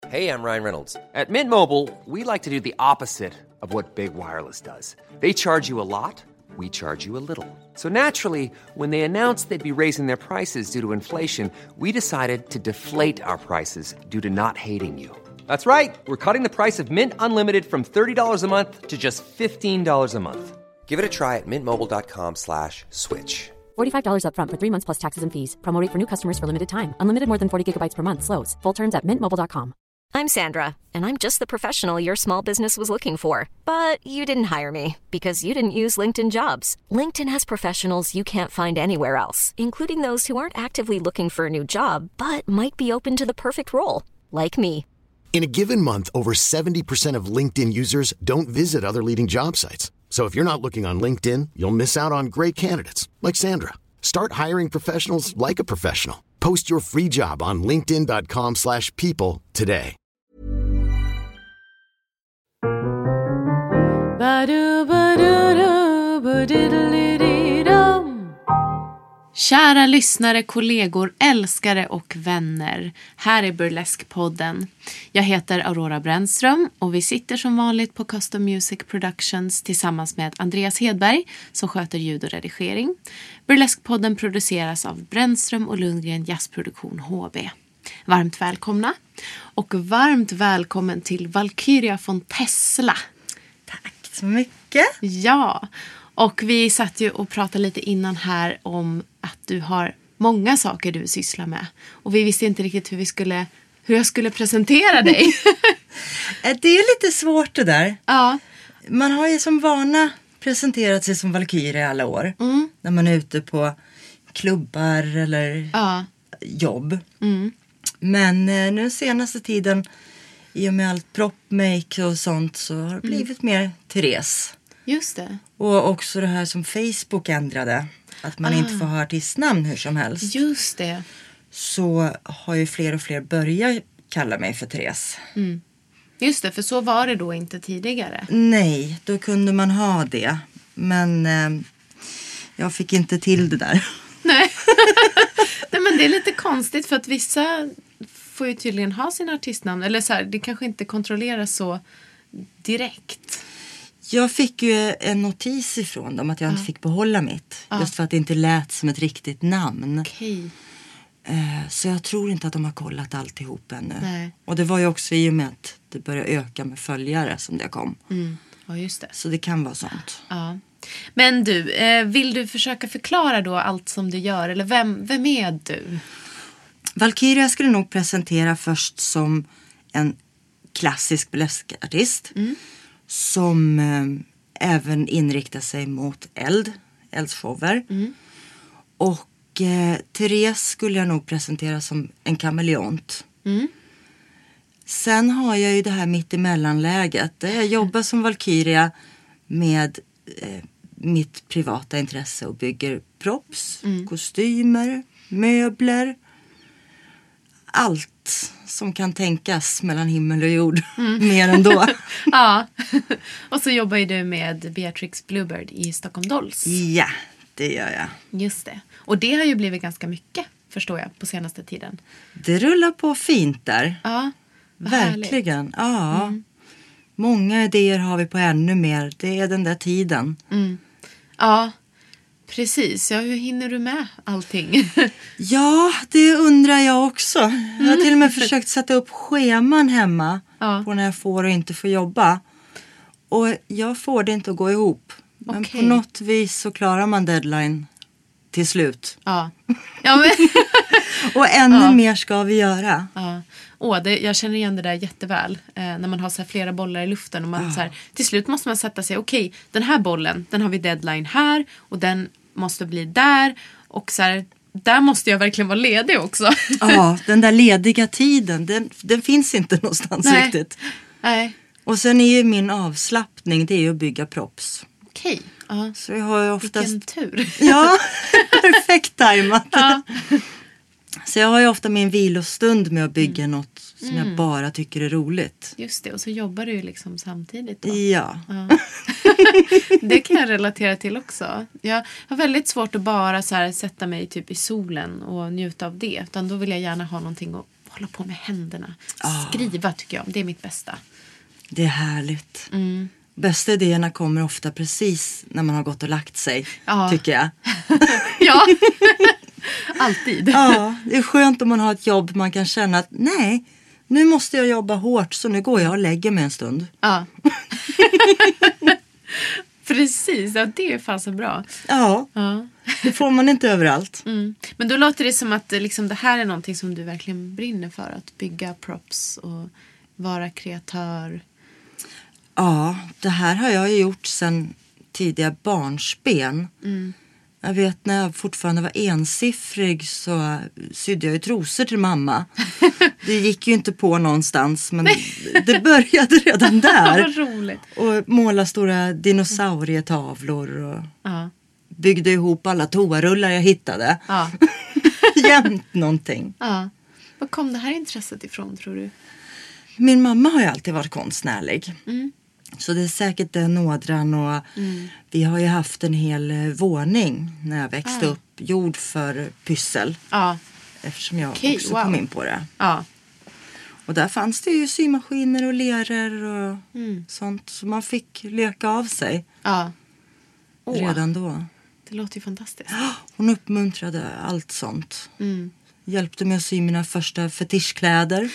Hey, I'm Ryan Reynolds. At Mint Mobile, we like to do the opposite of what Big Wireless does. They charge you a lot, we charge you a little. So naturally, when they announced they'd be raising their prices due to inflation, we decided to deflate our prices due to not hating you. That's right. We're cutting the price of Mint Unlimited from $30 a month to just $15 a month. Give it a try at mintmobile.com/switch. $45 up front for 3 months plus taxes and fees. Promo rate for new customers for limited time. Unlimited more than 40 gigabytes per month. Slows full terms at mintmobile.com. I'm Sandra, and I'm just the professional your small business was looking for. But you didn't hire me because you didn't use LinkedIn Jobs. LinkedIn has professionals you can't find anywhere else, including those who aren't actively looking for a new job, but might be open to the perfect role, like me. In a given month, over 70% of LinkedIn users don't visit other leading job sites. So if you're not looking on LinkedIn, you'll miss out on great candidates like Sandra. Start hiring professionals like a professional. Post your free job on linkedin.com/people today. Kära lyssnare, kollegor, älskare och vänner. Här är Burlesque-podden. Jag heter Aurora Brännström och vi sitter som vanligt på Custom Music Productions tillsammans med Andreas Hedberg som sköter ljud och redigering. Burlesque-podden produceras av Brännström och Lundgren Jazzproduktion HB. Varmt välkomna och varmt välkommen till Valkyria von Tesla. Tack så mycket. Ja, och vi satt ju och pratade lite innan här om att du har många saker du sysslar med. Och vi visste inte riktigt hur jag skulle presentera dig. Det är lite svårt det där. Ja. Man har ju som vana presenterat sig som Valkyria i alla år. Mm. När man är ute på klubbar eller jobb. Mm. Men nu senaste tiden, i och med allt propmake och sånt, så har det blivit mer Therese. Just det. Och också det här som Facebook ändrade. Att man inte får ha artistnamn hur som helst. Just det. Så har ju fler och fler börjat kalla mig för Therese. Mm. Just det, för så var det då inte tidigare. Nej, då kunde man ha det. Men jag fick inte till det där. Nej. Nej, men det är lite konstigt för att vissa får ju tydligen ha sin artistnamn. Eller så här, det kanske inte kontrolleras så direkt. Jag fick ju en notis ifrån dem att jag inte fick behålla mitt. Just för att det inte lät som ett riktigt namn. Okej. Så jag tror inte att de har kollat alltihop ännu. Nej. Och det var ju också i och med att det började öka med följare som det kom. Mm. Ja, just det. Så det kan vara sånt. Ja. Men du, vill du försöka förklara då allt som du gör? Eller vem är du? Valkyria skulle nog presentera först som en klassisk burleskartist. Mm. Som även inriktar sig mot eldsshower. Mm. Och Therese skulle jag nog presentera som en kameleont. Mm. Sen har jag ju det här mittemellanläget. Där jag jobbar som Valkyria med mitt privata intresse och bygger props, kostymer, möbler. Allt som kan tänkas mellan himmel och jord. Mer än då. Ja, och så jobbar ju du med Beatrix Bluebird i Stockholm Dolls. Ja, det gör jag. Just det. Och det har ju blivit ganska mycket, förstår jag, på senaste tiden. Det rullar på fint där. Ja, verkligen. Härligt. Ja. Mm. Många idéer har vi på ännu mer. Det är den där tiden. Mm. Ja, precis. Ja, hur hinner du med allting? Ja, det undrar jag också. Jag har till och med försökt sätta upp scheman hemma. På när jag får och inte får jobba. Och jag får det inte att gå ihop. Men på något vis så klarar man deadline till slut. Ja. Ja, men och ännu mer ska vi göra. Ja. Jag känner igen det där jätteväl. När man har så här flera bollar i luften. Och man, så här, till slut måste man sätta sig. Okej, den här bollen, den har vi deadline här. Och den måste bli där. Och så här, där måste jag verkligen vara ledig också. Ja, den där lediga tiden. Den finns inte någonstans riktigt. Nej. Och sen är ju min avslappning, det är ju att bygga props. Okej. Ja. Så jag har ju oftast... Vilken tur. Ja, perfekt tajmat. Ja. Så jag har ju ofta min vilostund med att bygga något som jag bara tycker är roligt. Just det, och så jobbar du ju liksom samtidigt då. Ja. Det kan jag relatera till också. Jag har väldigt svårt att bara så här sätta mig typ i solen och njuta av det. Utan då vill jag gärna ha någonting att hålla på med händerna. Skriva tycker jag, det är mitt bästa. Det är härligt. Bästa idéerna kommer ofta precis när man har gått och lagt sig, tycker jag. Ja, alltid. Ja, det är skönt om man har ett jobb man kan känna att nej, nu måste jag jobba hårt så nu går jag och lägger mig en stund. Ja. Precis, ja, det är fan så bra. Ja, det får man inte överallt. Men då låter det som att liksom, det här är någonting som du verkligen brinner för. Att bygga props och vara kreatör. Ja, det här har jag ju gjort sedan tidiga barnsben. Jag vet när jag fortfarande var ensiffrig så sydde jag ju trosor till mamma. Det gick ju inte på någonstans men det började redan där. Vad roligt. Och måla stora dinosaurietavlor och byggde ihop alla toarullar jag hittade. Ja. Jämt någonting. Ja. Var kom det här intresset ifrån tror du? Min mamma har ju alltid varit konstnärlig. Så det är säkert den ådran och vi har ju haft en hel våning när jag växte upp gjord för pyssel. Ja. Eftersom jag också kom in på det. Ja. Och där fanns det ju symaskiner och leror och sånt. Så man fick leka av sig redan då. Det låter ju fantastiskt. Hon uppmuntrade allt sånt. Hjälpte mig att sy mina första fetischkläder.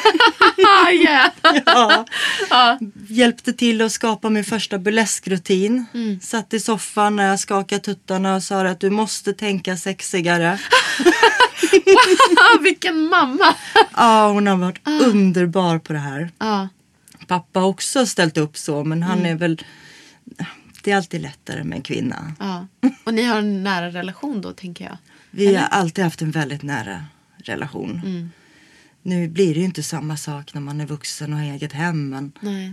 Hjälpte till att skapa min första burleskrutin. Satt i soffan när jag skakade tuttarna och sa att du måste tänka sexigare. Wow, vilken mamma! Ja, hon har varit underbar på det här. Ja. Pappa har också ställt upp så, men han är väl... Det är alltid lättare med en kvinna. Ja. Och ni har en nära relation då, tänker jag. Vi har alltid haft en väldigt nära relation. Nu blir det ju inte samma sak när man är vuxen och har eget hem. Men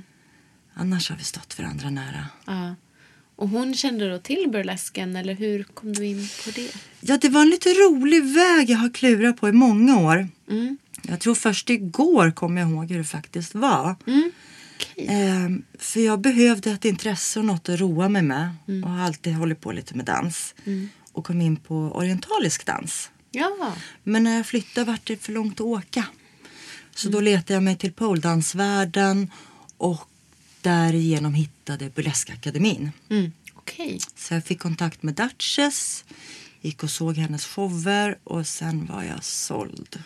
annars har vi stått varandra nära. Ja. Och hon kände då till burlesken, eller hur kom du in på det? Ja, det var en lite rolig väg jag har klurat på i många år. Jag tror först igår kom jag ihåg hur det faktiskt var. Okay. För jag behövde ett intresse och något att roa mig med. Och har alltid hållit på lite med dans. Och kom in på orientalisk dans. Ja. Men när jag flyttade var det för långt att åka. Så då letade jag mig till poledansvärlden. Och därigenom hittade Burleskakademin. Okay. Så jag fick kontakt med Duchess. Gick och såg hennes shower. Och sen var jag såld.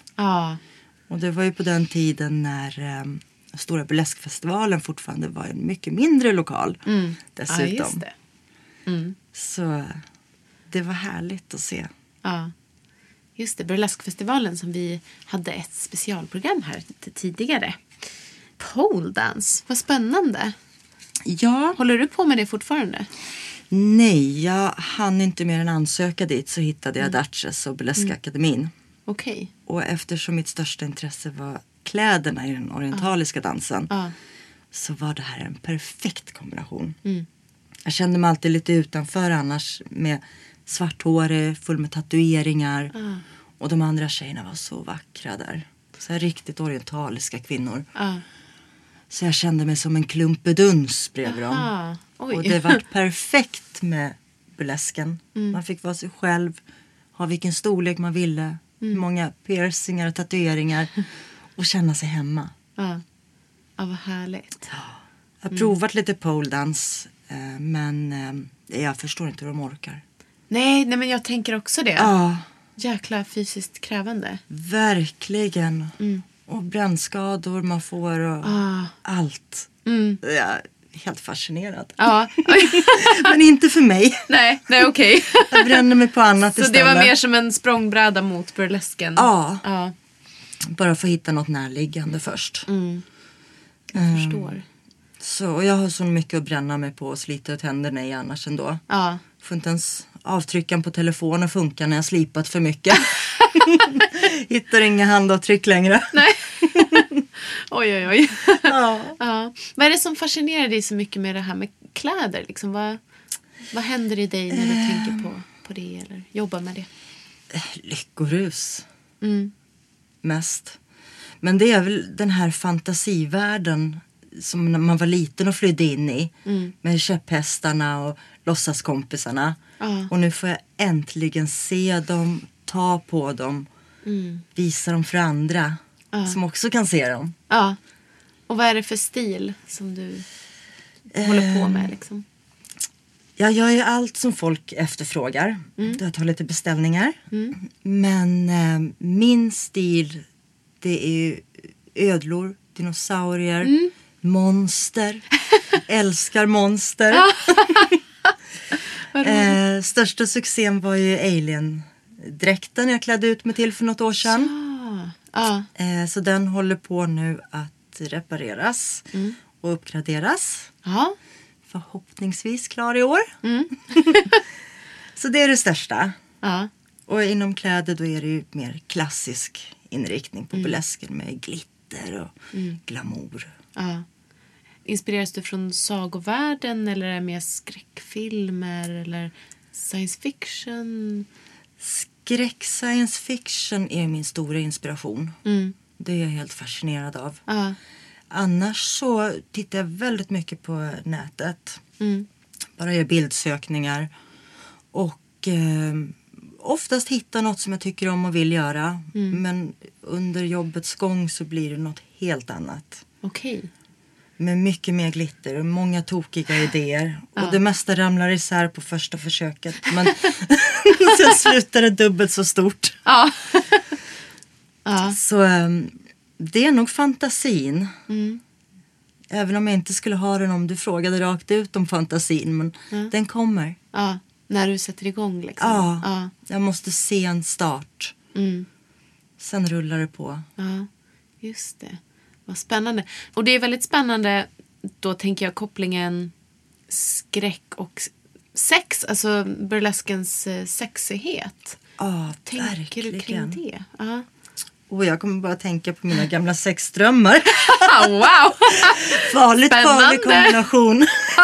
Och det var ju på den tiden när... Stora burleskfestivalen fortfarande var en mycket mindre lokal dessutom. Ja, just det. Så det var härligt att se. Ja, just det. Burleskfestivalen som vi hade ett specialprogram här tidigare. Pole dance, vad spännande. Ja. Håller du på med det fortfarande? Nej, jag hann inte mer än ansöka dit så hittade jag Duchess och Burleskakademin. Okej. Och eftersom mitt största intresse var kläderna i den orientaliska dansen så var det här en perfekt kombination. Jag kände mig alltid lite utanför annars med svart hår, full med tatueringar och de andra tjejerna var så vackra där. Så här riktigt orientaliska kvinnor. Så jag kände mig som en klumpeduns bredvid dem. Och det var perfekt med burlesken. Man fick vara sig själv, ha vilken storlek man ville, hur många piercingar och tatueringar och känna sig hemma. Ja, vad härligt. Jag har provat lite poledance men jag förstår inte hur de orkar. Nej, men jag tänker också det. Jäkla fysiskt krävande. Verkligen. Och brännskador man får och allt. Jag är helt fascinerad. Men inte för mig. Nej, okej. Jag bränner mig på annat så istället. Så det var mer som en språngbräda mot burlesken? Ja. Bara för att hitta något närliggande först. Jag förstår. Så jag har så mycket att bränna mig på och slita ut händerna i annars ändå. Får inte ens avtryckan på telefonen funka när jag slipat för mycket. Hittar inga handavtryck längre. Nej. Oj. Vad är det som fascinerar dig så mycket med det här med kläder? Liksom, vad händer i dig när du tänker på det eller jobbar med det? Lyckorus. Mest. Men det är väl den här fantasivärlden som när man var liten och flydde in i. Med käpphästarna och låtsaskompisarna. Och nu får jag äntligen se dem, ta på dem, visa dem för andra. som också kan se dem. Ja. Och vad är det för stil som du håller på med liksom? Jag gör ju allt som folk efterfrågar. Jag tar lite beställningar. Men min stil, det är ju ödlor, dinosaurier, monster. Älskar monster. Största succén var ju Alien-dräkten jag klädde ut mig till för något år sedan. Så den håller på nu att repareras och uppgraderas. Förhoppningsvis klar i år. Så det är det största. Och inom kläder då är det ju mer klassisk inriktning på burlesken med glitter och glamour. Inspireras du från sagovärlden eller är det mer skräckfilmer eller science fiction? Science fiction är min stora inspiration. Det är jag helt fascinerad av. Annars så tittar jag väldigt mycket på nätet. Bara gör bildsökningar. Och oftast hittar något som jag tycker om och vill göra. Men under jobbets gång så blir det något helt annat. Okej. Med mycket mer glitter och många tokiga idéer. Och det mesta ramlar isär på första försöket. Men sen slutar det dubbelt så stort. Så det är nog fantasin. Även om jag inte skulle ha den om du frågade rakt ut om fantasin. Men den kommer. När du sätter igång liksom. Jag måste se en start. Sen rullar det på. Just det. Vad spännande. Och det är väldigt spännande, då tänker jag kopplingen skräck och sex. Alltså burleskens sexighet. Tänker du kring det? Och jag kommer bara tänka på mina gamla sexdrömmar. Wow! Farlig kombination.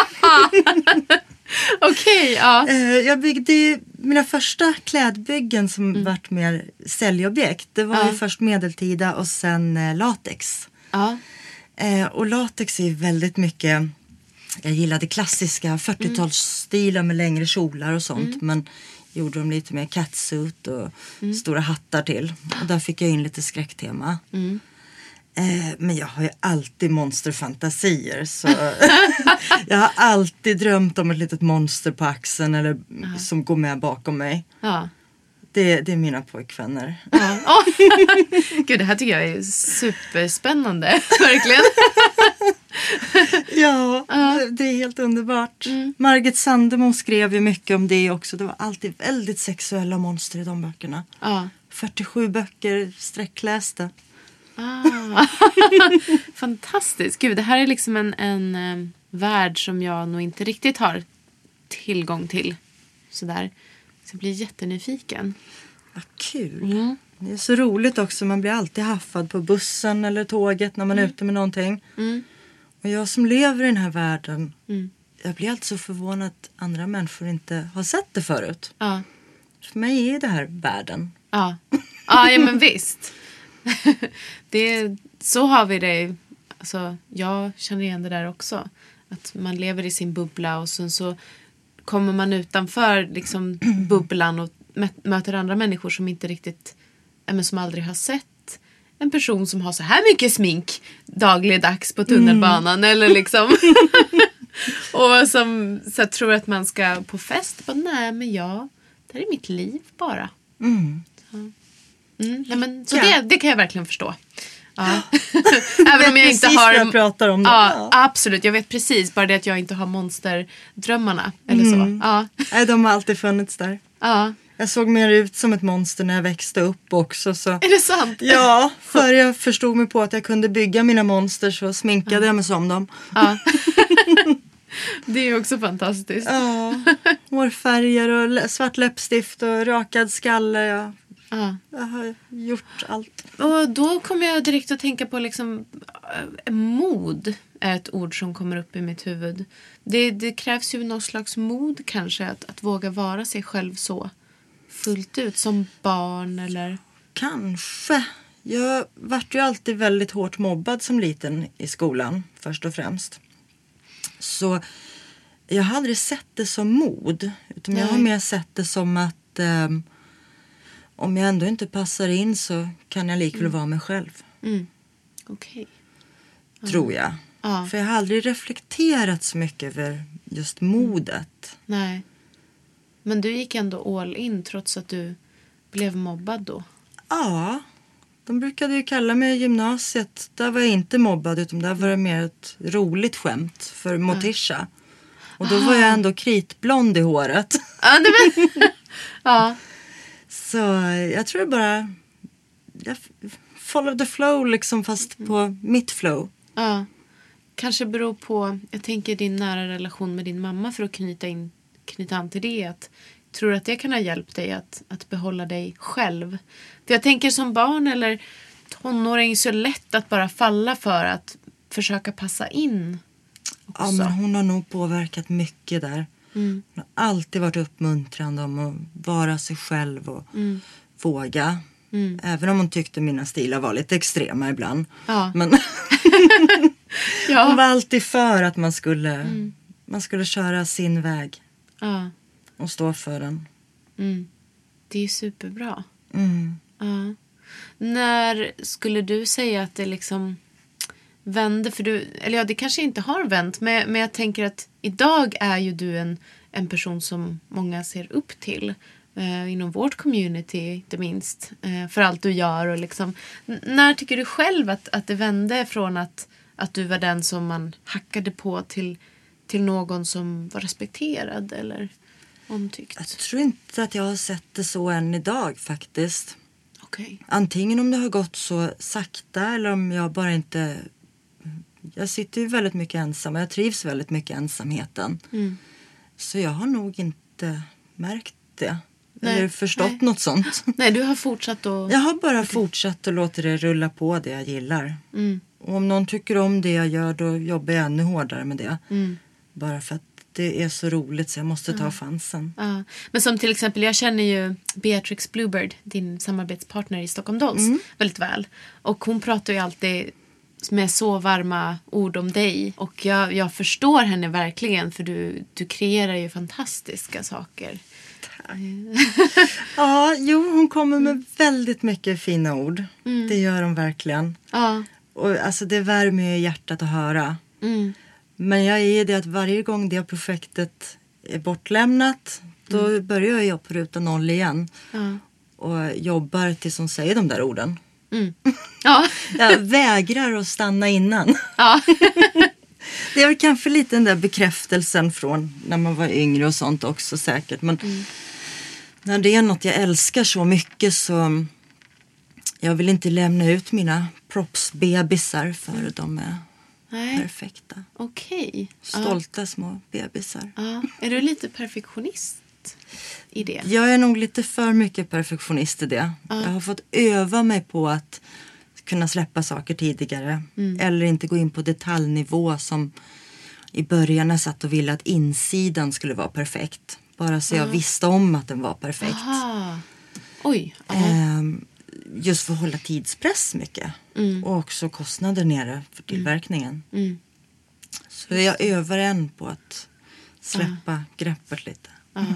Okej, Jag byggde ju mina första klädbyggen som vart mer säljobjekt. Det var ju först medeltida och sen latex. Och latex är väldigt mycket, jag gillade klassiska 40-talsstilar med längre kjolar och sånt. Men gjorde de lite mer catsuit och stora hattar till. Och där fick jag in lite skräcktema. Men jag har ju alltid monsterfantasier. Så jag har alltid drömt om ett litet monster på axeln eller som går med bakom mig. Det är mina pojkvänner. Gud, det här tycker jag är superspännande. Verkligen. Ja, det är helt underbart. Margit Sandemo skrev ju mycket om det också. Det var alltid väldigt sexuella monster i de böckerna. 47 böcker sträckläste. Fantastiskt. Gud, det här är liksom en värld som jag nog inte riktigt har tillgång till. Sådär. Så jag blir jättenyfiken. Vad kul. Det är så roligt också. Man blir alltid haffad på bussen eller tåget när man är ute med någonting. Och jag som lever i den här världen, jag blir alltid så förvånad att andra människor inte har sett det förut. För mig är det här världen. Ja, men visst. Så har vi det. Alltså, jag känner igen det där också. Att man lever i sin bubbla och sen så kommer man utanför liksom bubblan och möter andra människor som inte riktigt, som aldrig har sett en person som har så här mycket smink dagligdags på tunnelbanan eller liksom och som så tror att man ska på fest. Bara, nej, men det är mitt liv bara. Nej, men, så det kan jag verkligen förstå. Även om jag inte har jag pratar om det. Absolut, jag vet precis. Bara det att jag inte har monsterdrömmarna eller så. Nej, de har alltid funnits där. Jag såg mer ut som ett monster när jag växte upp också. Så. Är det sant? Ja, för jag förstod mig på att jag kunde bygga mina monster så sminkade jag mig som dem. Det är också fantastiskt. Hårfärger och svart läppstift och rakad skalle. Jag har gjort allt. Och då kommer jag direkt att tänka på liksom, mod är ett ord som kommer upp i mitt huvud. Det krävs ju någon slags mod kanske att våga vara sig själv så fullt ut som barn eller... Kanske. Jag vart ju alltid väldigt hårt mobbad som liten i skolan först och främst. Så jag har aldrig sett det som mod. Utan jag har mer sett det som att om jag ändå inte passar in så kan jag likväl vara mig själv. Okej. Tror jag. Ja. För jag har aldrig reflekterat så mycket över just modet. Nej. Men du gick ändå all in trots att du blev mobbad då? Ja, de brukade ju kalla mig i gymnasiet. Där var jag inte mobbad, utan där var det mer ett roligt skämt för Morticia. Och då var jag ändå kritblond i håret. Ja. Så jag tror det bara... Jag follow the flow liksom, fast på mitt flow. Ja. Kanske beror på, jag tänker din nära relation med din mamma, för att knyta an till det. Att, tror du att det kan ha hjälpt dig att behålla dig själv? För jag tänker som barn eller tonåring så lätt att bara falla för att försöka passa in också. Ja, men hon har nog påverkat mycket där. Hon har alltid varit uppmuntrande om att vara sig själv och våga. Även om hon tyckte mina stilar var lite extrema ibland. Ja. Men Ja. hon var alltid för att man skulle köra sin väg. Ja. Och stå för den. Det är superbra. Mm. Ja. När skulle du säga att det liksom vände? För det kanske inte har vänt. Men jag tänker att idag är ju du en person som många ser upp till. Inom vårt community, inte minst. För allt du gör. Och liksom, när tycker du själv att det vände från att du var den som man hackade på till någon som var respekterad eller omtyckt? Jag tror inte att jag har sett det så än idag faktiskt. Okej. Antingen om det har gått så sakta eller om jag bara inte... Jag sitter ju väldigt mycket ensam och jag trivs väldigt mycket i ensamheten. Så jag har nog inte märkt det. Nej, eller förstått något sånt. Nej, du har fortsatt att... Jag har bara fortsatt att låta det rulla på det jag gillar. Och om någon tycker om det jag gör, då jobbar jag ännu hårdare med det. Bara för att det är så roligt så jag måste ta chansen. Ja. Men som till exempel, jag känner ju Beatrix Bluebird, din samarbetspartner i Stockholm Dolls, väldigt väl. Och hon pratar ju alltid med så varma ord om dig. Och jag förstår henne verkligen, för du kreerar ju fantastiska saker. Ja, hon kommer med väldigt mycket fina ord. Det gör hon verkligen. Ja. Och alltså det värmer ju hjärtat att höra. Men jag är det att varje gång det projektet är bortlämnat, då börjar jag jobba på ruta 0 igen. Och jobbar tills hon säger de där orden. Ja. Jag vägrar att stanna innan. Ja. Det är väl kanske lite den där bekräftelsen från när man var yngre och sånt också säkert. Men när det är något jag älskar så mycket så jag vill inte lämna ut mina propsbebisar för de är perfekta. Okej. Stolta små bebisar. Ja. Är du lite perfektionist i det? Jag är nog lite för mycket perfektionist i det. Jag har fått öva mig på att kunna släppa saker tidigare. Eller inte gå in på detaljnivå som i början jag satt och ville att insidan skulle vara perfekt. Bara så jag visste om att den var perfekt. Aha. Oj. Just för att hålla tidspress mycket. Och också kostnader nere för tillverkningen. Så jag övar än på att släppa greppet lite.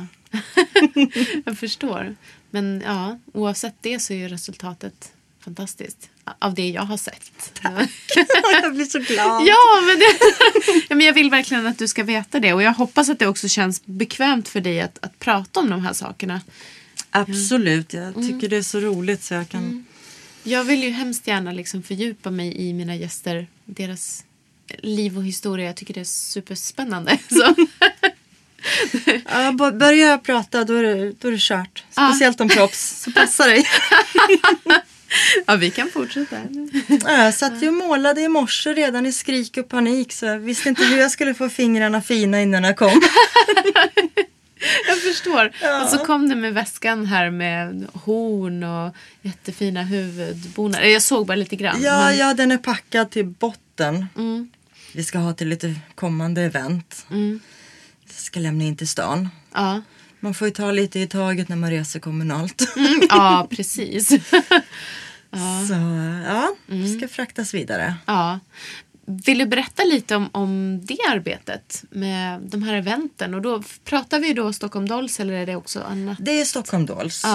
Jag förstår. Men ja, oavsett det så är ju resultatet fantastiskt. Av det jag har sett. Jag blir så glad. Ja, men jag vill verkligen att du ska veta det. Och jag hoppas att det också känns bekvämt för dig att prata om de här sakerna. Absolut, jag tycker det är så roligt så jag kan... Jag vill ju hemskt gärna liksom fördjupa mig i mina gäster. Deras liv och historia. Jag tycker det är superspännande. Så. Ja, börjar jag prata då är det kört. Speciellt om props, så passar dig. Ja, vi kan fortsätta. Jag satt ju och målade i morse redan i skrik och panik. Så jag visste inte hur jag skulle få fingrarna fina innan jag kom. Jag förstår. Och så kom det med väskan här med horn och jättefina huvudbonar. Jag såg bara lite grann. Ja, den är packad till botten. Vi ska ha till lite kommande event. Jag ska lämna in till stan. Ja. Man får ju ta lite i taget när man reser kommunalt. Ja, precis. Så ska fraktas vidare. Ja. Vill du berätta lite om det arbetet med de här eventen? Och då pratar vi då Stockholm Dolls eller är det också annat? Det är Stockholm Dolls. Ja.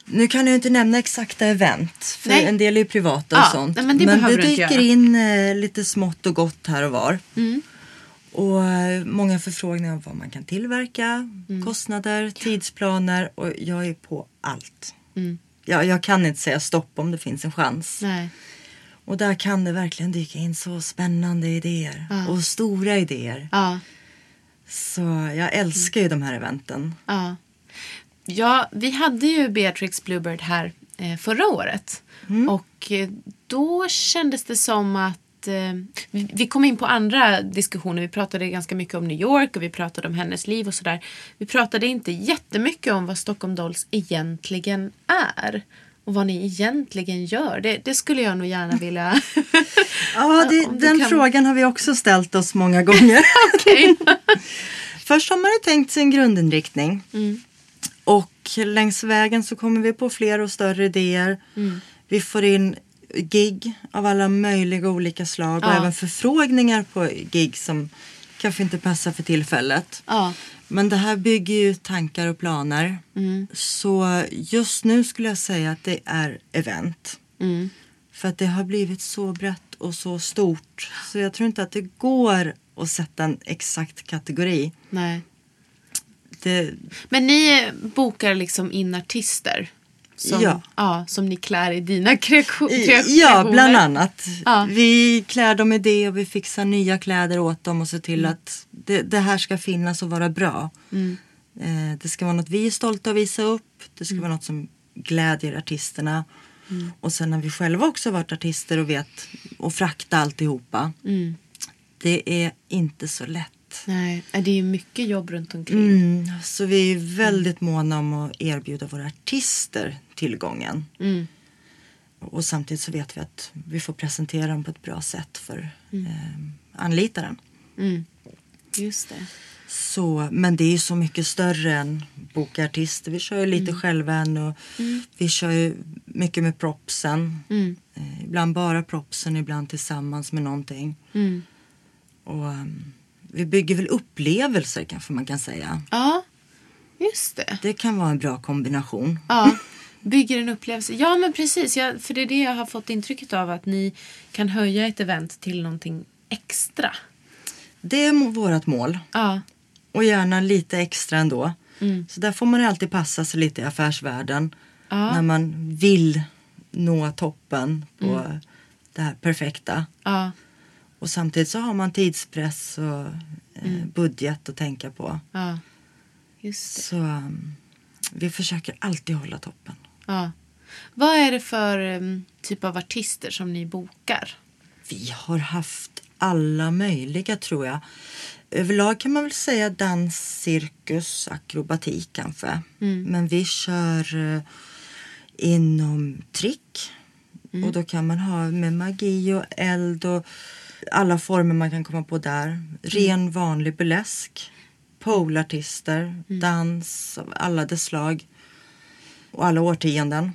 Nu kan jag inte nämna exakta event. För en del är ju privata och sånt. Men det dyker in lite smått och gott här och var. Och många förfrågningar om vad man kan tillverka. Kostnader, tidsplaner. Och jag är på allt. Jag kan inte säga stopp om det finns en chans. Nej. Och där kan det verkligen dyka in så spännande idéer. Och stora idéer. Så jag älskar ju de här eventen. Ja, vi hade ju Beatrix Bluebird här förra året. Och då kändes det som att vi kom in på andra diskussioner. Vi pratade ganska mycket om New York och vi pratade om hennes liv och sådär. Vi pratade inte jättemycket om vad Stockholm Dolls egentligen är. Och vad ni egentligen gör. Det skulle jag nog gärna vilja... Ja, den frågan har vi också ställt oss många gånger. Okej. Först har man ju tänkt sig en grundinriktning. Och längs vägen så kommer vi på fler och större idéer. Vi får in gig av alla möjliga olika slag. Och även förfrågningar på gig som kanske inte passar för tillfället. Men det här bygger ju tankar och planer. Så just nu skulle jag säga att det är event. För att det har blivit så brett och så stort. Så jag tror inte att det går att sätta en exakt kategori. Nej. Men ni bokar liksom in artister som ni klär i dina kreationer? Ja, bland annat. Vi klär dem i det och vi fixar nya kläder åt dem och ser till att det här ska finnas och vara bra. Det ska vara något vi är stolta att visa upp. Det ska vara något som glädjer artisterna. Och sen när vi själva också varit artister och vet och frakta alltihopa. Det är inte så lätt. Nej, det är ju mycket jobb runt omkring. Så vi är väldigt måna om att erbjuda våra artister tillgången. Och samtidigt så vet vi att vi får presentera dem på ett bra sätt för anlitaren. Just det. Så, men det är ju så mycket större än boka artister. Vi kör ju lite själva än och vi kör ju mycket med propsen. Ibland bara propsen, ibland tillsammans med någonting. Och vi bygger väl upplevelser kanske man kan säga. Ja, just det. Det kan vara en bra kombination. Ja, bygger en upplevelse. Ja, men precis. För det är det jag har fått intrycket av, att ni kan höja ett event till någonting extra. Det är vårt mål. Ja. Och gärna lite extra ändå. Så där får man alltid passa sig lite i affärsvärlden. När man vill nå toppen på det här perfekta. Ja. Och samtidigt så har man tidspress och budget att tänka på. Ja, just det. Så vi försöker alltid hålla toppen. Ja. Vad är det för typ av artister som ni bokar? Vi har haft alla möjliga, tror jag. Överlag kan man väl säga dans, cirkus, akrobatik kanske. Men vi kör inom trick. Och då kan man ha med magi och eld och alla former man kan komma på där. Ren vanlig burlesk. Polartister, dans av alla dess slag. Och alla årtionden.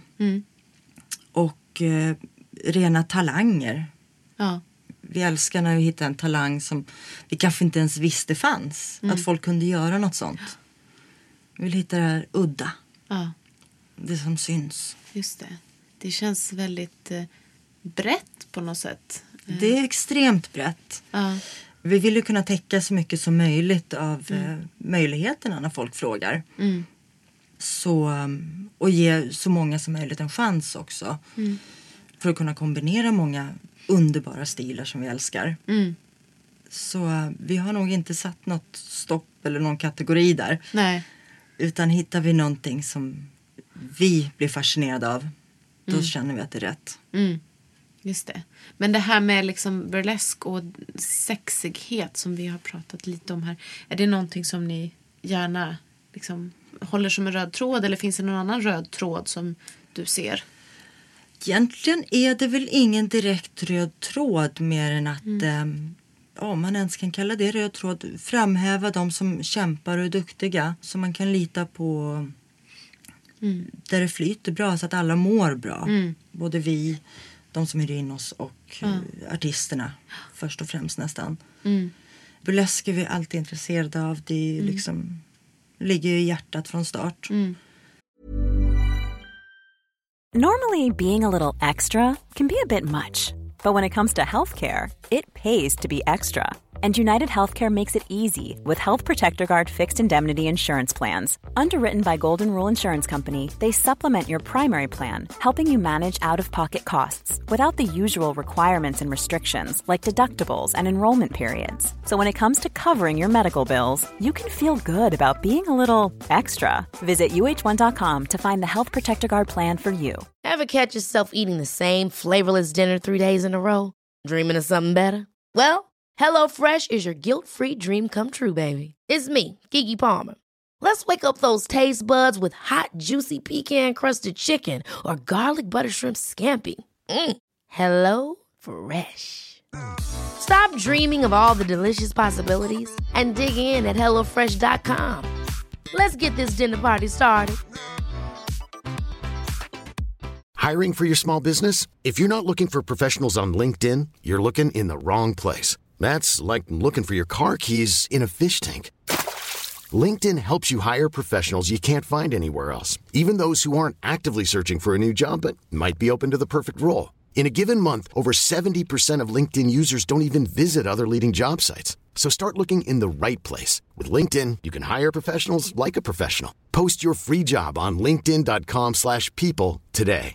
Och rena talanger. Ja. Vi älskar när vi hittar en talang som vi kanske inte ens visste fanns. Att folk kunde göra något sånt. Vi vill hitta det här udda. Ja. Det som syns. Just det. Det känns väldigt brett på något sätt. Det är extremt brett. Ja. Vi vill ju kunna täcka så mycket som möjligt av möjligheterna när folk frågar. Så, och ge så många som möjligt en chans också. För att kunna kombinera många underbara stilar som vi älskar. Så vi har nog inte satt något stopp eller någon kategori där. Nej. Utan hittar vi någonting som vi blir fascinerade av, då känner vi att det är rätt. Just det. Men det här med liksom burlesk och sexighet som vi har pratat lite om här. Är det någonting som ni gärna liksom håller som en röd tråd? Eller finns det någon annan röd tråd som du ser? Egentligen är det väl ingen direkt röd tråd mer än att, om man ens kan kalla det röd tråd, framhäva de som kämpar och är duktiga. Så man kan lita på där det flyter bra så att alla mår bra. Både vi, de som hyr in oss och artisterna först och främst nästan. Burlesk är vi alltid intresserade av. Det är liksom, ligger ju i hjärtat från start. Normally, being a little extra can be a bit much, but when it comes to healthcare, it pays to be extra. And United Healthcare makes it easy with Health Protector Guard fixed indemnity insurance plans. Underwritten by Golden Rule Insurance Company, they supplement your primary plan, helping you manage out-of-pocket costs without the usual requirements and restrictions like deductibles and enrollment periods. So when it comes to covering your medical bills, you can feel good about being a little extra. Visit uh1.com to find the Health Protector Guard plan for you. Ever catch yourself eating the same flavorless dinner 3 days in a row? Dreaming of something better? Well, HelloFresh is your guilt-free dream come true, baby. It's me, Keke Palmer. Let's wake up those taste buds with hot, juicy pecan-crusted chicken or garlic butter shrimp scampi. Hello Fresh. Stop dreaming of all the delicious possibilities and dig in at HelloFresh.com. Let's get this dinner party started. Hiring for your small business? If you're not looking for professionals on LinkedIn, you're looking in the wrong place. That's like looking for your car keys in a fish tank. LinkedIn helps you hire professionals you can't find anywhere else, even those who aren't actively searching for a new job but might be open to the perfect role. In a given month, over 70% of LinkedIn users don't even visit other leading job sites. So start looking in the right place. With LinkedIn, you can hire professionals like a professional. Post your free job on linkedin.com/people today.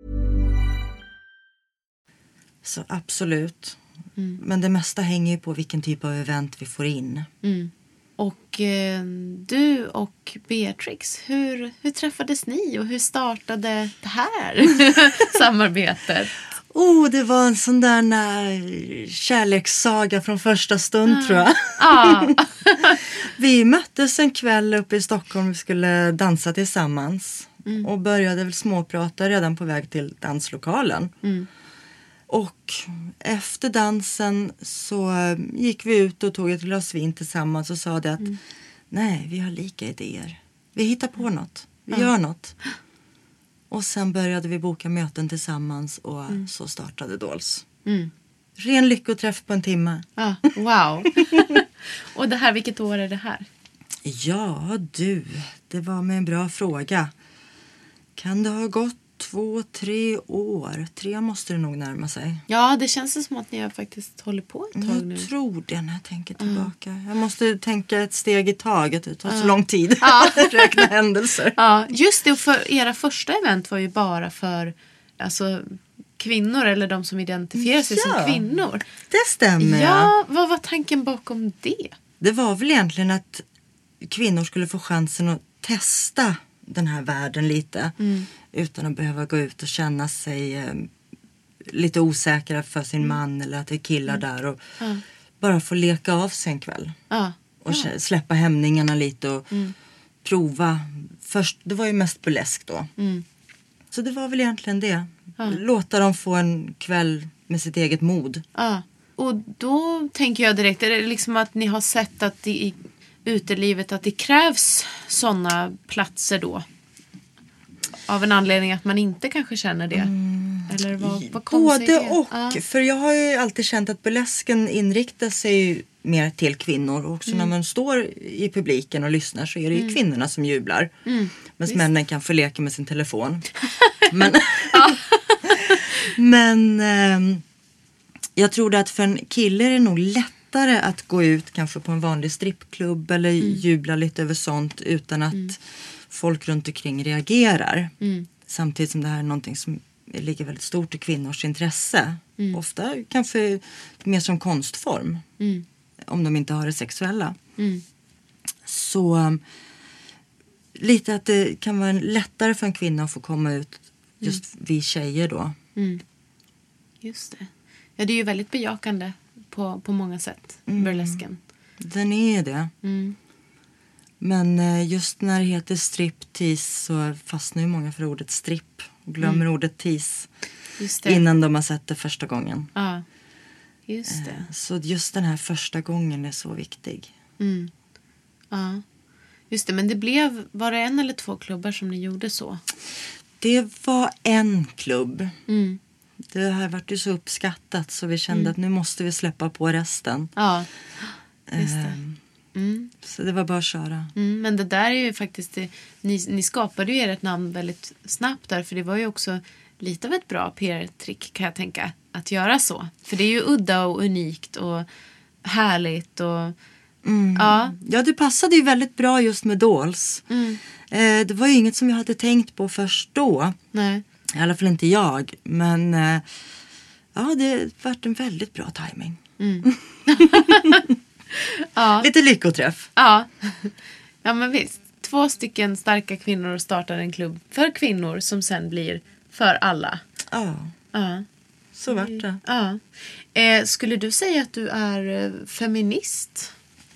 Så absolut. Men det mesta hänger ju på vilken typ av event vi får in. Och du och Beatrix, hur träffades ni och hur startade det här samarbetet? Det var en sån där kärlekssaga från första stund tror jag. Vi möttes en kväll uppe i Stockholm, vi skulle dansa tillsammans. Och började väl småprata redan på väg till danslokalen. Och efter dansen så gick vi ut och tog ett glas vin tillsammans och sa det att nej, vi har lika idéer. Vi hittar på något, vi gör något. Och sen började vi boka möten tillsammans och så startade Dolls. Ren lyckoträff på en timme. Wow. Och det här, vilket år är det här? Ja du, det var med en bra fråga. Kan det ha gått 2-3 år? 3 måste det nog närma sig. Ja, det känns som att ni har faktiskt hållit på ett tag nu. Jag tror det när jag tänker tillbaka. Jag måste tänka ett steg i taget. Det tar så lång tid att räkna händelser. Ja, just det. Och för era första event var ju bara för kvinnor eller de som identifierar sig som kvinnor. Det stämmer. Ja, vad var tanken bakom det? Det var väl egentligen att kvinnor skulle få chansen att testa den här världen lite. Utan att behöva gå ut och känna sig lite osäkra för sin man eller att det är killar där. Och bara få leka av sig en kväll. Och släppa hämningarna lite och prova. Först, det var ju mest burlesk då. Så det var väl egentligen det. Låta dem få en kväll med sitt eget mod. Och då tänker jag direkt, är det liksom att ni har sett att i utelivet att det krävs sådana platser då? Av en anledning att man inte kanske känner det? Eller vad både och. För jag har ju alltid känt att burlesken inriktar sig mer till kvinnor. Och också när man står i publiken och lyssnar så är det ju kvinnorna som jublar. Medan männen kan få leka med sin telefon. Men jag tror att för en kille är det nog lättare att gå ut kanske på en vanlig strippklubb eller jubla lite över sånt utan att folk runt omkring reagerar. Samtidigt som det här är någonting som ligger väldigt stort i kvinnors intresse. Ofta kanske mer som konstform. Om de inte har det sexuella. Så lite att det kan vara lättare för en kvinna att få komma ut just vi tjejer då. Just det. Ja, det är ju väldigt bejakande på många sätt, burlesken. Den är det. Men just när det heter striptease så fastnar ju många för ordet strip och glömmer ordet tease innan de har sett det första gången. Ja, just det. Så just den här första gången är så viktig. Ja, just det. Men var det 1 eller 2 klubbar som ni gjorde så? Det var en klubb. Det har varit ju så uppskattat så vi kände att nu måste vi släppa på resten. Ja, just det. Så det var bara att köra. Men det där är ju faktiskt... Ni skapade ju ert namn väldigt snabbt där. För det var ju också lite av ett bra PR-trick kan jag tänka. Att göra så. För det är ju udda och unikt och härligt och... Ja, det passade ju väldigt bra just med Dolls. Det var ju inget som jag hade tänkt på först då. Nej. I alla fall inte jag. Men ja, det varit en väldigt bra timing. Ja. Lite lyckoträff. Ja. Ja, men visst. 2 stycken starka kvinnor startar en klubb för kvinnor som sen blir för alla. Ja. Så vart det. Ja. Skulle du säga att du är feminist?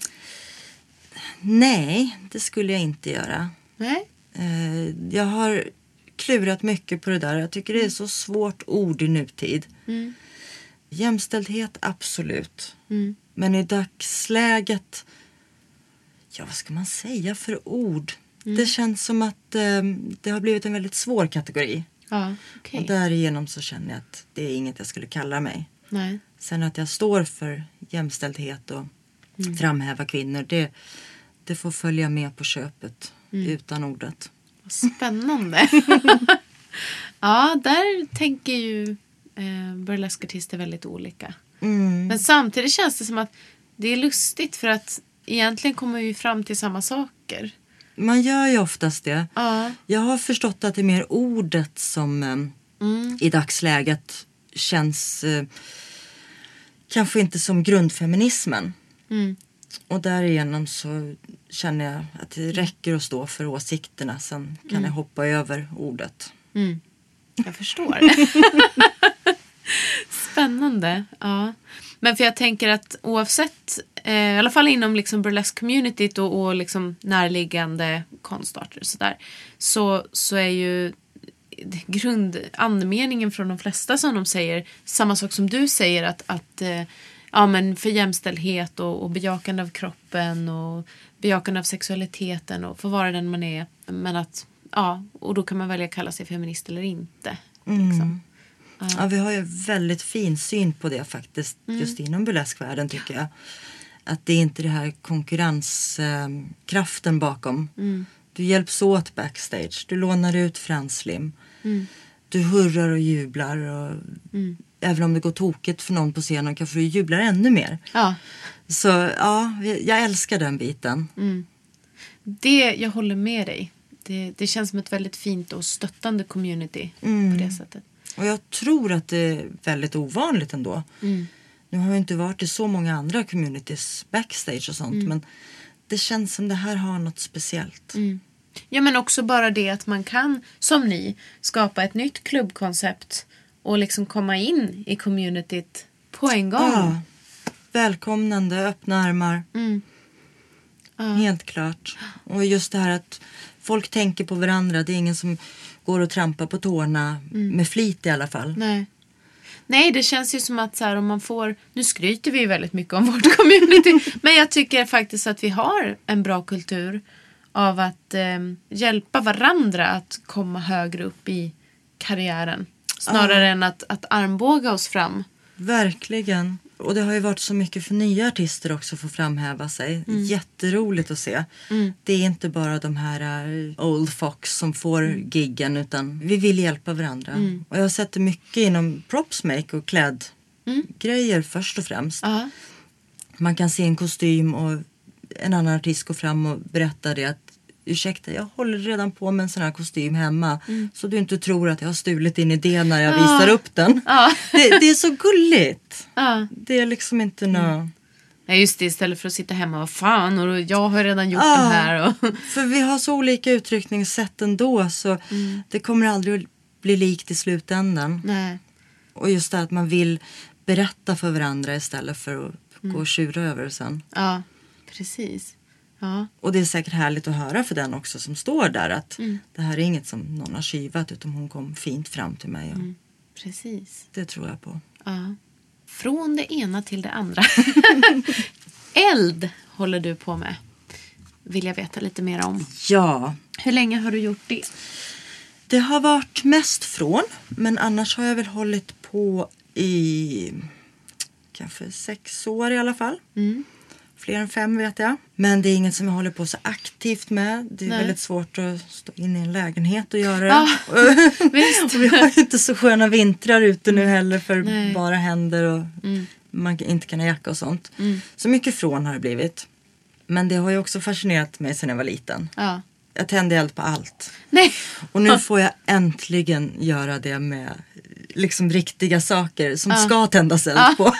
Nej, det skulle jag inte göra. Nej. Jag har klurat mycket på det där. Jag tycker det är så svårt ord i nutid. Jämställdhet, absolut. Men i dagsläget... Ja, vad ska man säga för ord? Det känns som att det har blivit en väldigt svår kategori. Ja, okej. Och därigenom så känner jag att det är inget jag skulle kalla mig. Nej. Sen att jag står för jämställdhet och framhäva kvinnor, det får följa med på köpet utan ordet. Vad spännande. Ja, där tänker ju burleskartister väldigt olika. Men samtidigt känns det som att det är lustigt för att egentligen kommer vi fram till samma saker. Man gör ju oftast det. Ja. Jag har förstått att det är mer ordet som i dagsläget känns kanske inte som grundfeminismen. Och därigenom så känner jag att det räcker att stå för åsikterna. Sen kan jag hoppa över ordet. Jag förstår. Spännande. Ja. Men för jag tänker att oavsett, i alla fall inom liksom burlesque-communityt och liksom närliggande konstarter och sådär, så är ju grundandemeningen från de flesta som de säger samma sak som du säger att ja, men för jämställdhet och bejakande av kroppen och bejakande av sexualiteten och få vara den man är, men att ja, och då kan man välja att kalla sig feminist eller inte liksom. Ja, vi har ju väldigt fin syn på det faktiskt. Just inom burleskvärlden tycker jag. Att det är inte det här konkurrenskraften bakom. Du hjälps åt backstage. Du lånar ut franslim. Du hurrar och jublar. Och även om det går tokigt för någon på scenen kanske du jublar ännu mer. Ja. Så ja, jag älskar den biten. Jag håller med dig. Det känns som ett väldigt fint och stöttande community på det sättet. Och jag tror att det är väldigt ovanligt ändå. Nu har jag inte varit i så många andra communities backstage och sånt. Men det känns som det här har något speciellt. Ja, men också bara det att man kan, som ni, skapa ett nytt klubbkoncept och liksom komma in i communityt på en gång. Ja, välkomnande, öppna armar. Helt klart. Och just det här att folk tänker på varandra. Det är ingen som går och trampar på tårna med flit i alla fall. Nej, det känns ju som att så här, om man får... Nu skryter vi ju väldigt mycket om vårt community. Men jag tycker faktiskt att vi har en bra kultur av att hjälpa varandra att komma högre upp i karriären. Snarare än att armbåga oss fram. Verkligen. Och det har ju varit så mycket för nya artister också för att framhäva sig. Jätteroligt att se. Det är inte bara de här old fox som får giggen, utan vi vill hjälpa varandra. Och jag har sett det mycket inom propsmake och klädgrejer först och främst. Man kan se en kostym och en annan artist går fram och berättar det att ursäkta, jag håller redan på med en sån här kostym hemma. Så du inte tror att jag har stulit din idé när jag visar upp den. Det är så gulligt. Det är liksom inte något... Nej, just det. Istället för att sitta hemma, vad fan, och jag har redan gjort det här. Och... För vi har så olika uttryckningssätt ändå. Så det kommer aldrig att bli likt i slutändan. Nej. Och just det att man vill berätta för varandra istället för att gå och tjura över sen. Ja, precis. Ja. Och det är säkert härligt att höra för den också som står där att det här är inget som någon har skivat, utan hon kom fint fram till mig. Och Precis. det tror jag på. Ja. Från det ena till det andra. Eld håller du på med. Vill jag veta lite mer om. Ja. Hur länge har du gjort det? Det har varit mest från, men annars har jag väl hållit på i kanske 6 år i alla fall. fler än 5 vet jag. Men det är inget som jag håller på så aktivt med. Det är Nej. väldigt svårt att stå in i en lägenhet och göra det. Ja, visst. Och vi har ju inte så sköna vintrar ute nu heller för Nej. bara händer och man inte kan ha jacka och sånt. Så mycket från har det blivit. Men det har ju också fascinerat mig sedan jag var liten. Ja. Jag tände eld på allt. Nej. Och nu får jag äntligen göra det med liksom riktiga saker som ska tändas eld på.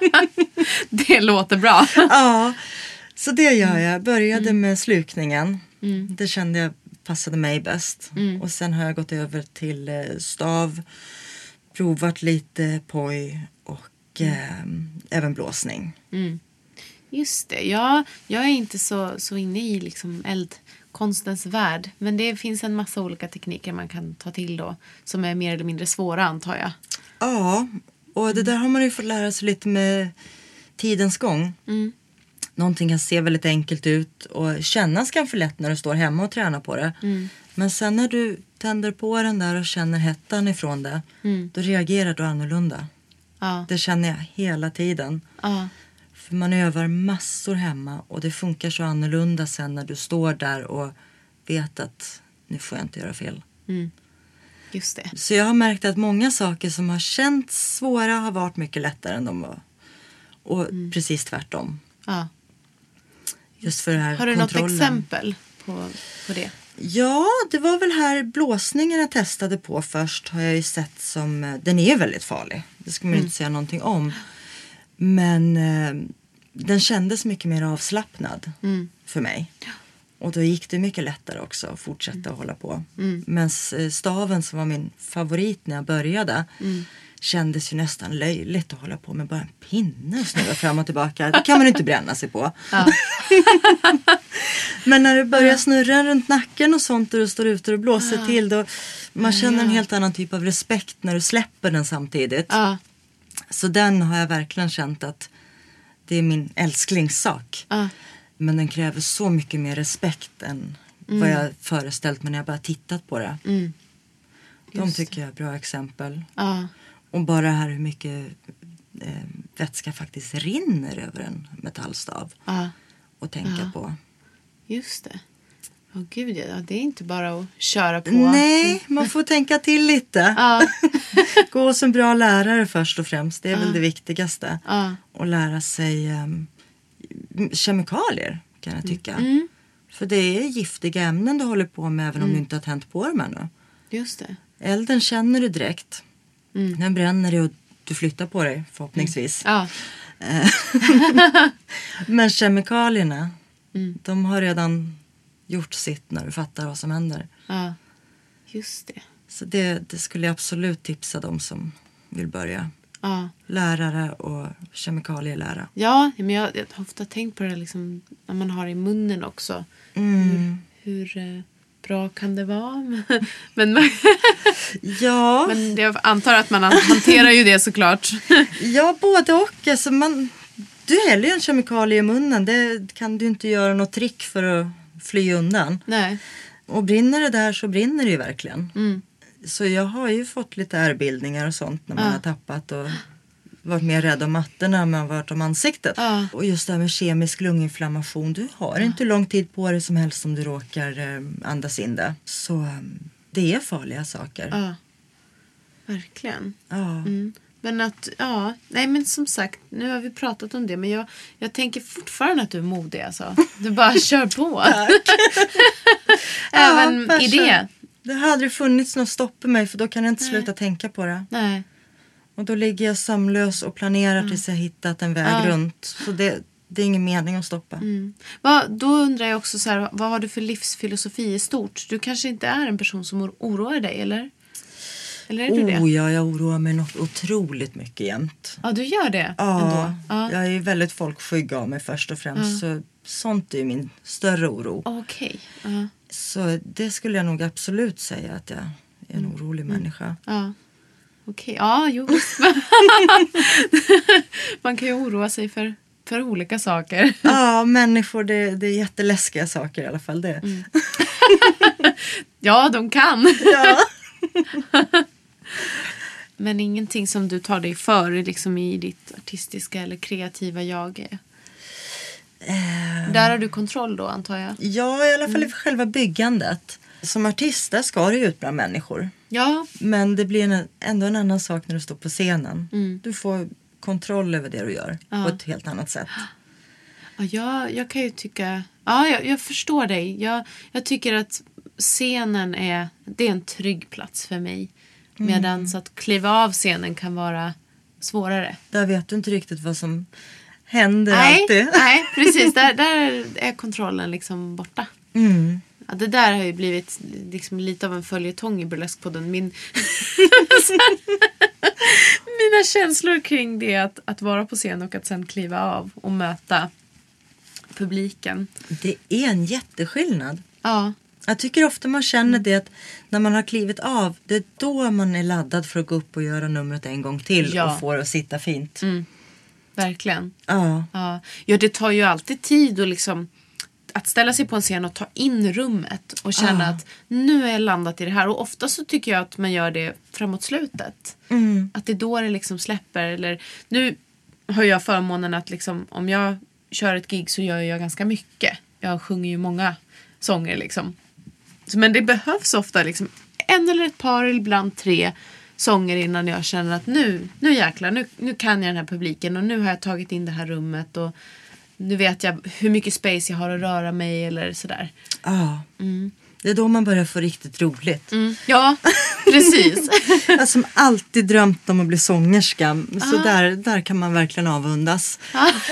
Det låter bra. Ja, så det gör jag. Började med slukningen. Det kände jag passade mig bäst. Och sen har jag gått över till stav, provat lite poj och även blåsning. Just det. Ja, jag är inte så inne i liksom eldkonstens värld. Men det finns en massa olika tekniker man kan ta till då. Som är mer eller mindre svåra, antar jag. Ja, och det där har man ju fått lära sig lite med tidens gång. Någonting kan se väldigt enkelt ut och kännas kan för lätt när du står hemma och tränar på det. Men sen när du tänder på den där och känner hettan ifrån det, då reagerar du annorlunda. Ja. Det känner jag hela tiden. Ja. För man övar massor hemma och det funkar så annorlunda sen när du står där och vet att nu får jag inte göra fel. Just det. Så jag har märkt att många saker som har känts svåra har varit mycket lättare än de var. Och precis tvärtom. Ja. Just för det här Har du kontrollen. något exempel på det? Ja, det var väl här blåsningen jag testade på först. Har jag ju sett som, den är väldigt farlig. Det ska man inte säga någonting om. Men den kändes mycket mer avslappnad för mig. Och då gick det mycket lättare också att fortsätta hålla på. Men staven som var min favorit när jag började kändes ju nästan löjligt att hålla på med bara en pinne och snurra fram och tillbaka. Det kan man inte bränna sig på. Ja. Men när du börjar snurra runt nacken och sånt och du står ute och blåser till då man känner en helt annan typ av respekt när du släpper den samtidigt. Ja. Så den har jag verkligen känt att det är min älsklingssak. Ja. Men den kräver så mycket mer respekt än vad jag föreställt mig när jag bara tittat på det. De tycker jag är bra exempel. Ja. Och bara här hur mycket vätska faktiskt rinner över en metallstav. Ja. Och tänka på. Just det. Åh gud, ja. Det är inte bara att köra på. Nej, man får tänka till lite. Ja. Gå som bra lärare först och främst. Det är väl det viktigaste. Ja. Och lära sig kemikalier kan jag tycka. För det är giftiga ämnen du håller på med även om du inte har tänt på dem ännu. Just det. Elden känner du direkt. Den bränner dig och du flyttar på dig förhoppningsvis. Ja. Men kemikalierna, de har redan gjort sitt när du fattar vad som händer. Ja. Just det. Så det skulle jag absolut tipsa dem som vill börja. Ja. Lärare och kemikalielära. Ja, men jag har ofta tänkt på det liksom, när man har i munnen också. Hur bra kan det vara? Ja. Men jag antar att man hanterar ju det såklart. Ja, både och. Alltså du häller ju en kemikalie i munnen. Det kan du inte göra något trick för att fly undan. Nej. Och brinner det där så brinner det ju verkligen. Så jag har ju fått lite ärrbildningar och sånt när man har tappat och varit mer rädd om mattorna när man har varit om ansiktet. Och just det här med kemisk lunginflammation. Du har inte lång tid på dig som helst om du råkar andas in det. Så det är farliga saker. Ja, verkligen. Ja. Men nej men som sagt, nu har vi pratat om det, men jag tänker fortfarande att du är modig alltså. Du bara kör på. Även i det. Det hade aldrig funnits något stopp i mig för då kan jag inte sluta tänka på det. Nej. Och då ligger jag sömnlös och planerar tills jag hittat en väg runt. Så det är ingen mening att stoppa. Då undrar jag också så här, vad har du för livsfilosofi i stort? Du kanske inte är en person som oroar dig, eller? Eller är du det? Ja, jag oroar mig något otroligt mycket jämt. Ja, du gör det Ja, ändå. jag är väldigt folkskygg av mig först och främst. Så sånt är ju min större oro. Okej. Så det skulle jag nog absolut säga att jag är en orolig människa. Ja. Okej, ja, jo. Man kan ju oroa sig för olika saker. Ja, människor, det är jätteläskiga saker i alla fall det. Ja, de kan. Ja. Men ingenting som du tar dig för liksom i ditt artistiska eller kreativa jag? Där har du kontroll då, antar jag? Ja, i alla fall i själva byggandet. Som artist där ska du ut bland människor. Ja. Men det blir ändå en annan sak när du står på scenen. Du får kontroll över det du gör på ett helt annat sätt. Ja, jag kan ju tycka... Ja, jag förstår dig. Jag tycker att scenen det är en trygg plats för mig. Medan så att kliva av scenen kan vara svårare. Där vet du inte riktigt vad som händer alltid. Nej, precis. Där är kontrollen liksom borta. Ja, det där har ju blivit liksom lite av en följetong i Burleskpodden. Mina känslor kring det att vara på scen och att sen kliva av och möta publiken. Det är en jätteskillnad. Ja. Jag tycker ofta man känner det att när man har klivit av, det är då man är laddad för att gå upp och göra numret en gång till och få det att sitta fint. Verkligen. Ja. Ja, det tar ju alltid tid och liksom att ställa sig på en scen och ta in rummet och känna att nu är jag landat i det här. Och ofta så tycker jag att man gör det framåt slutet. Att det är då det liksom släpper. Eller, nu har jag förmånen att liksom, om jag kör ett gig så gör jag ganska mycket. Jag sjunger ju många sånger liksom. Men det behövs ofta liksom en eller ett par eller ibland 3 sånger innan jag känner att nu jäklar, nu kan jag den här publiken och nu har jag tagit in det här rummet och nu vet jag hur mycket space jag har att röra mig eller sådär. Ja, det är då man börjar få riktigt roligt. Ja, precis. Jag som alltid drömt om att bli sångerska. Så där kan man verkligen avundas.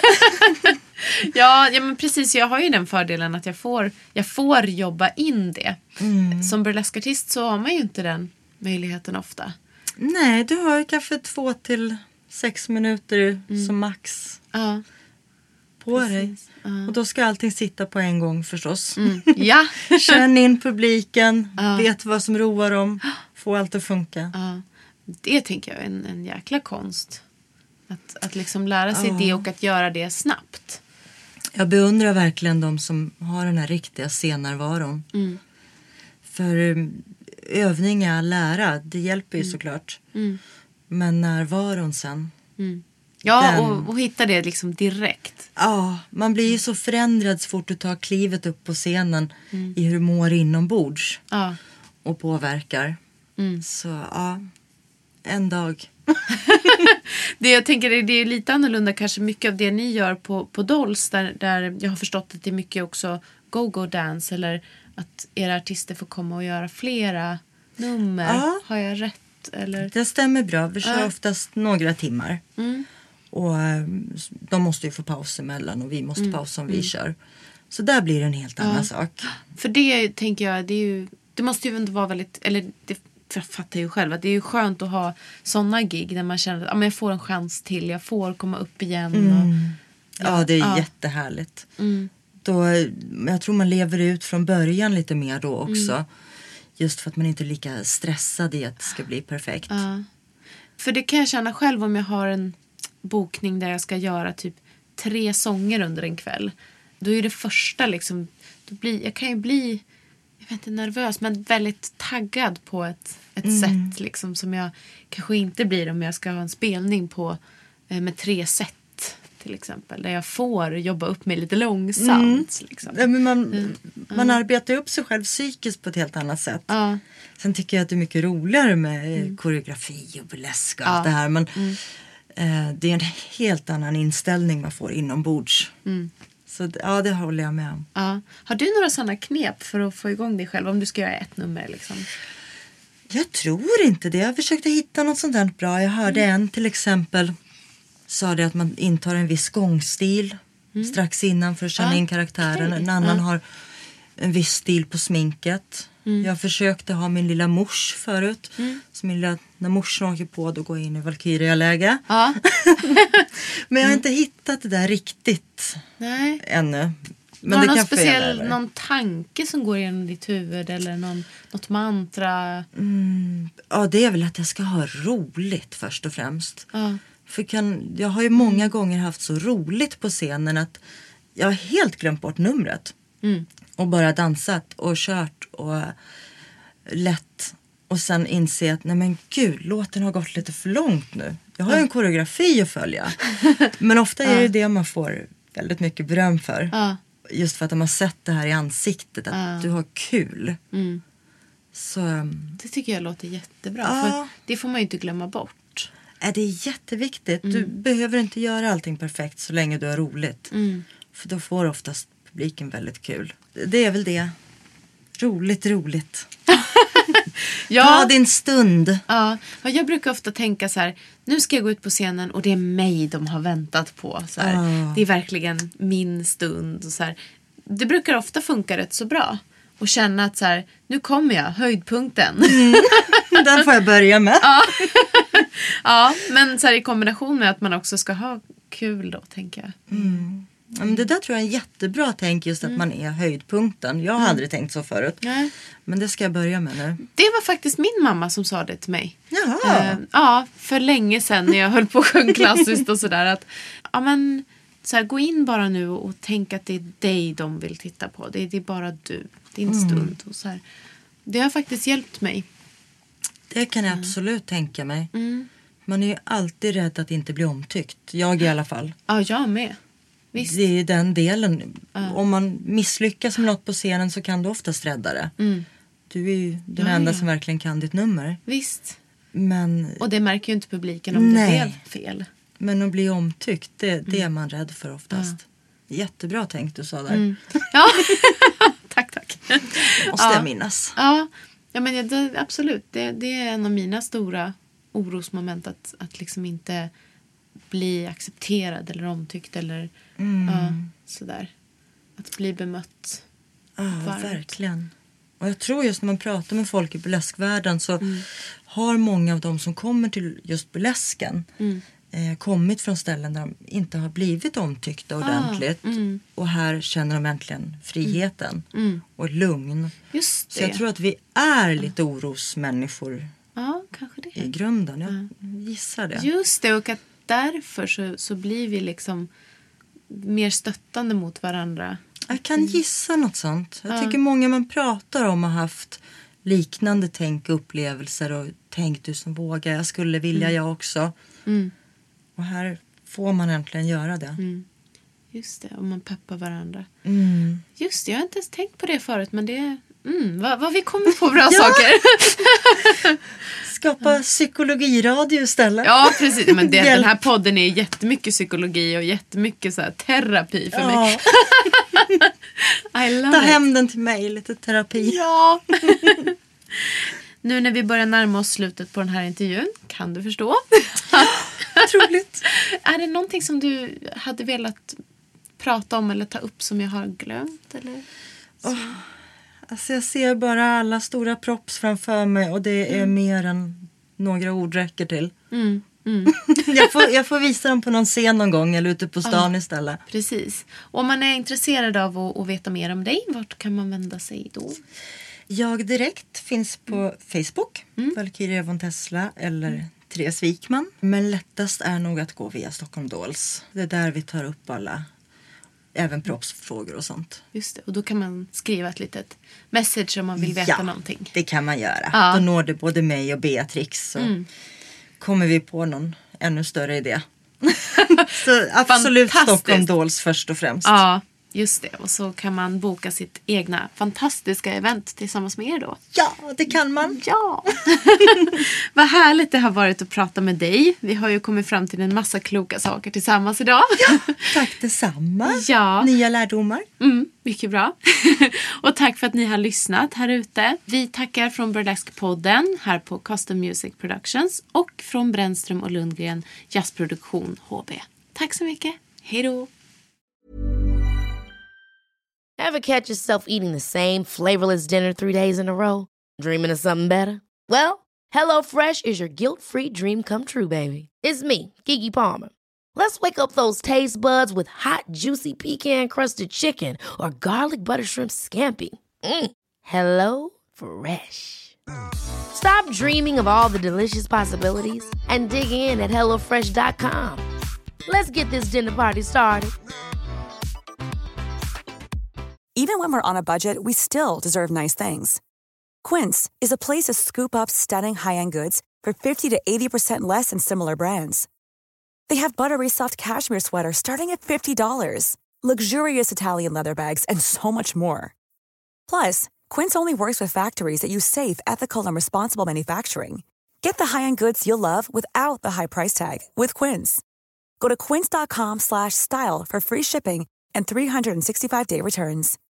Ja, men precis. Jag har ju den fördelen att jag får jobba in det. Som burleskartist så har man ju inte den möjligheten ofta. Nej, du har ju kanske 2 till 6 minuter som max på dig. Och då ska allting sitta på en gång förstås. Ja. Känn in publiken, vet vad som roar dem, få allt att funka. Det tänker jag är en jäkla konst. Att liksom lära sig det och att göra det snabbt. Jag beundrar verkligen de som har den här riktiga scenärvaron. För övning är lära, det hjälper ju såklart. Men närvaron sen. Ja, och hitta det liksom direkt. Ja, man blir ju så förändrad så fort du tar klivet upp på scenen i hur du mår inombords. Och påverkar. Så ja, en dag. Det jag tänker det är lite annorlunda kanske mycket av det ni gör på Dolls där jag har förstått att det är mycket också go-go-dance eller att era artister får komma och göra flera nummer. Har jag rätt? Eller? Det stämmer bra. Vi kör oftast några timmar. Och de måste ju få paus emellan och vi måste pausa om vi kör. Så där blir det en helt annan sak. För det tänker jag, det måste ju inte vara väldigt, eller det jag fattar ju själv att det är ju skönt att ha såna gig där man känner att jag får en chans till, jag får komma upp igen. Ja, det är jättehärligt. Då, jag tror man lever ut från början lite mer då också. Just för att man inte är lika stressad i att det ska bli perfekt. För det kan jag känna själv om jag har en bokning där jag ska göra typ 3 sånger under en kväll. Då är det första liksom, jag kan ju bli, jag vet inte, nervös men väldigt taggad på ett sätt liksom, som jag kanske inte blir om jag ska ha en spelning på med 3 set till exempel. Där jag får jobba upp mig lite långsamt. Liksom. Ja, men man arbetar upp sig själv psykiskt på ett helt annat sätt. Sen tycker jag att det är mycket roligare med koreografi och burlesk och allt det här. Men det är en helt annan inställning man får inombords. Så ja, det håller jag med om. Har du några sådana knep för att få igång dig själv om du ska göra ett nummer liksom? Jag tror inte det. Jag försökte hitta något sånt där bra. Jag hörde en till exempel sa det att man intar en viss gångstil strax innan för att känna in karaktären. En annan har en viss stil på sminket. Jag försökte ha min lilla mors förut. Så när morsen åker på då går jag in i Valkyria-läge. Men jag har inte hittat det där riktigt ännu. Men var det någon kan speciell någon tanke som går igenom ditt huvud eller något mantra? Ja, det är väl att jag ska ha roligt först och främst. För jag har ju många gånger haft så roligt på scenen att jag har helt glömt bort numret. Och bara dansat och kört och lätt. Och sen inse att nej men gud, låten har gått lite för långt nu. Jag har ju en koreografi att följa. Men ofta är det man får väldigt mycket beröm för. Just för att de har sett det här i ansiktet. Att du har kul. Så, det tycker jag låter jättebra. För det får man ju inte glömma bort. Det är jätteviktigt. Du behöver inte göra allting perfekt så länge du har roligt. För då får oftast publiken väldigt kul. Det är väl det. Roligt. Ta din stund. Ja, jag brukar ofta tänka så här, nu ska jag gå ut på scenen och det är mig de har väntat på. Så här. Det är verkligen min stund. Och så här. Det brukar ofta funka rätt så bra. Och känna att så här, nu kommer jag, höjdpunkten. Den får jag börja med. Ja, men så här, i kombination med att man också ska ha kul då, tänker jag. Men det där tror jag är en jättebra tänk, just att man är höjdpunkten. Jag har aldrig tänkt så förut. Nej. Men det ska jag börja med nu. Det var faktiskt min mamma som sa det till mig. Jaha. För länge sedan när jag höll på att sjunga klassiskt och sådär. Att, men, så här, gå in bara nu och tänk att det är dig de vill titta på. Det är bara du, din stund. Och så här. Det har faktiskt hjälpt mig. Det kan jag absolut tänka mig. Man är ju alltid rädd att inte bli omtyckt. Jag i alla fall. Ja, jag med. Visst. Det är den delen. Om man misslyckas med något på scenen så kan du oftast rädda det. Du är ju den enda som verkligen kan ditt nummer. Visst. Men, och det märker ju inte publiken om det blev fel. Men att bli omtyckt, det är man rädd för oftast. Jättebra tänkt du sa där. Ja, tack. Måste jag minnas. Ja men absolut. Det är en av mina stora orosmoment att liksom inte bli accepterad eller omtyckt eller sådär. Att bli bemött. Verkligen. Och jag tror just när man pratar med folk i burleskvärlden så har många av dem som kommer till just burlesken kommit från ställen där de inte har blivit omtyckta ordentligt. Och här känner de äntligen friheten och lugn. Just det. Så jag tror att vi är lite orosmänniskor. Ja, kanske det. I grunden, jag gissar det. Just det, och att därför så blir vi liksom mer stöttande mot varandra. Jag kan gissa något sånt. Jag tycker många man pratar om har haft liknande tänk och upplevelser och tänkt du som vågar, jag skulle vilja jag också. Och här får man äntligen göra det. Just det, och man peppar varandra. Just det, jag har inte ens tänkt på det förut, men det vad vi kommer på bra saker. Skapa psykologiradio istället. Ja, precis. Men den här podden är jättemycket psykologi och jättemycket så här terapi för mig. Ta hem den till mig, lite terapi. Ja. Nu när vi börjar närma oss slutet på den här intervjun, kan du förstå? Otroligt. Är det någonting som du hade velat prata om eller ta upp som jag har glömt? Eller? Alltså jag ser bara alla stora props framför mig och det är mer än några ord räcker till. Jag får visa dem på någon scen någon gång eller ute på stan istället. Precis. Och om man är intresserad av att veta mer om dig, vart kan man vända sig då? Jag direkt finns på Facebook, Valkyria von Tesla eller Therese Wikman. Men lättast är nog att gå via Stockholm Dolls. Det är där vi tar upp alla, även propsfrågor och sånt. Just det, och då kan man skriva ett litet message om man vill veta någonting. Ja, det kan man göra. Då når det både mig och Beatrix. Så kommer vi på någon ännu större idé. Så absolut Stockholm Dolls först och främst. Ja, just det. Och så kan man boka sitt egna fantastiska event tillsammans med er då. Ja, det kan man. Ja. Vad härligt det har varit att prata med dig. Vi har ju kommit fram till en massa kloka saker tillsammans idag. Ja, tack detsamma. Ja. Nya lärdomar. Mycket bra. Och tack för att ni har lyssnat här ute. Vi tackar från Burlesque-podden här på Custom Music Productions och från Brännström och Lundgren Jazzproduktion HB. Tack så mycket. Hej då. Ever catch yourself eating the same flavorless dinner 3 days in a row? Dreaming of something better? Well, HelloFresh is your guilt-free dream come true, baby. It's me, Keke Palmer. Let's wake up those taste buds with hot, juicy pecan-crusted chicken or garlic butter shrimp scampi. Hello Fresh. Stop dreaming of all the delicious possibilities and dig in at HelloFresh.com. Let's get this dinner party started. Even when we're on a budget, we still deserve nice things. Quince is a place to scoop up stunning high-end goods for 50 to 80% less than similar brands. They have buttery soft cashmere sweaters starting at $50, luxurious Italian leather bags, and so much more. Plus, Quince only works with factories that use safe, ethical, and responsible manufacturing. Get the high-end goods you'll love without the high price tag with Quince. Go to quince.com/style for free shipping and 365-day returns.